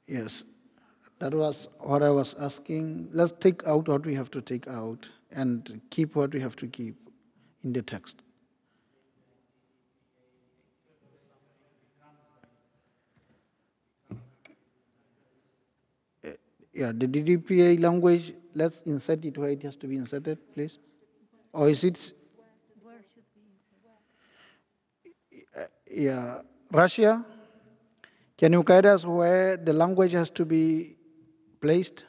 Yes, that was what I was asking. Let's take out what we have to take out and keep what we have to keep in the text. Yeah, the DDPA language, let's insert it where it has to be inserted, please. Or is it, yeah, Russia? Can you guide us where the language has to be placed?